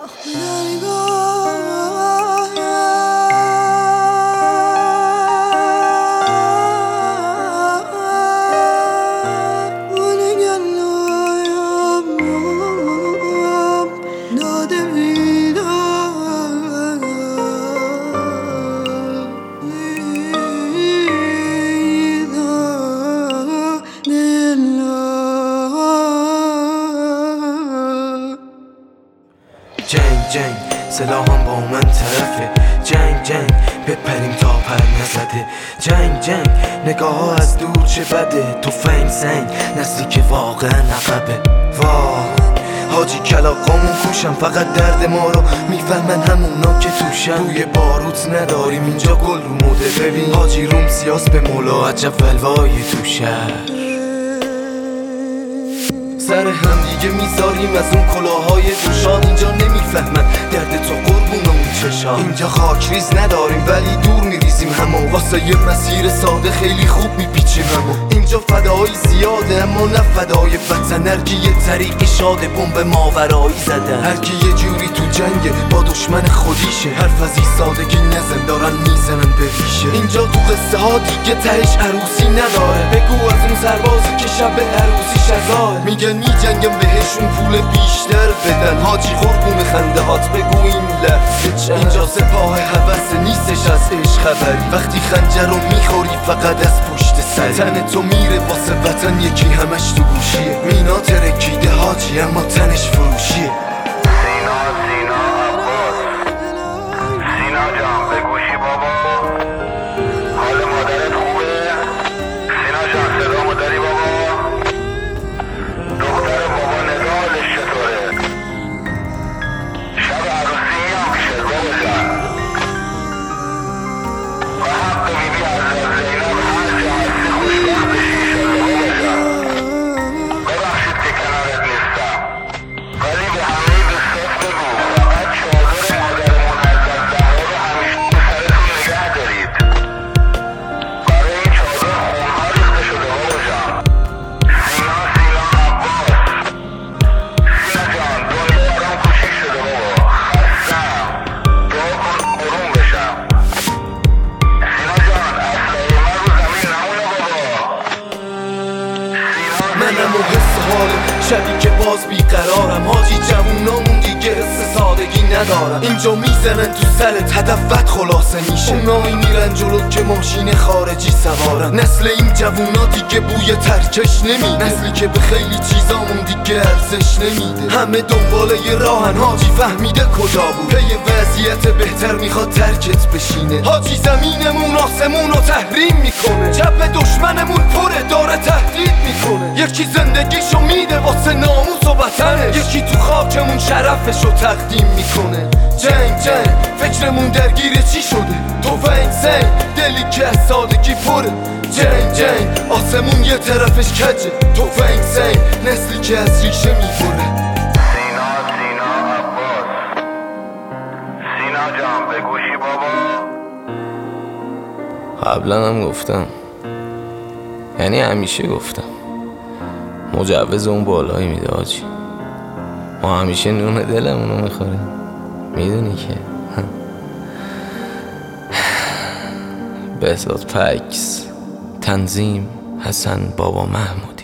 جنگ سلاحم با من طرفه، جنگ بپریم تا پر نزده، جنگ نگاه ها از دور چه بده، تفنگ سنگ نسلی که واقعا عقبه. حاجی کلاقامون کوشم، فقط درد ما رو میفهمن همونا که توشن. روی باروت نداریم اینجا گل رو موده، ببین حاجی روم سیاس به مولا، عجب ولوای تو شهر. سر هم دیگه میذاریم از اون کلاهای دوشان، اینجا نمیفهمن درد تو قربون اون چشان. اینجا خاکریز نداریم ولی دور میریزیم همو، واسه یه مسیر ساده خیلی خوب میپیچیم همو. اینجا فدایی زیاده اما نه فدای وطن، هرکی یه طریقی شاده بمب ماورایی زدن، هرکی یه جوری تو جنگه با دشمن خودیشه، حرف از ایستادگی نزن دارن میزنن به ریشه. اینجا تو قصه ها دیگه تهش عروسی نداره، بگو از اون سربازی که شب عروسیش ازاره، میگن میجنگم بهشون پول بیشتر بدن، حاجی قربون خنده هات بگو این لحظه چه. اینجا سپاه حوث نیستش از عشق خبری، وقتی خنجر رو میخوری فقط از پشت سری، تن تو میره واسه وطن یکی همش تو گوشیه، مینا ترکیده حاجی اما تنش فروشیه. منم و حس حالم شبی که باز بیقرارم، حاجی جوونامون دیگه حس سادگی ندارم. اینجا میزنن تو سرت هدفت خلاصه میشه، اونایی میرن جلو که ماشین خارجی سوارن. نسل این جوونا دیگه بوی ترکش نمیده، نسلی که به خیلی چیزامون دیگه ارزش نمیده. همه دنباله ی راهن، حاجی فهمیده کجا بود، پی وضعیت بهتر میخواد ترکت بشینه. حاجی زمینمون آسمون رو تحریم میکنه، چپ دشمنمون پره داره تهدید میکنه. یکی زندگیشو میده واسه ناموس و وطنش، یکی تو خاکمون شرفشو تقدیم میکنه. جنگ فکرمون درگیر چی شده، تفنگ سنگ دلی که از سادگی پره. جنگ آسمون یه طرفش کجه، تفنگ سنگ نسلی که از ریشه میبره. سینا عباس، سینا جان بگوشی بابا. قبلا هم گفتم، یعنی همیشه گفتم، مجوز اون بالایی میده حاجی، ما همیشه نون دلمونو میخوریم، میدونی که. بهزاد پکس، تنظیم حسن بابا محمود.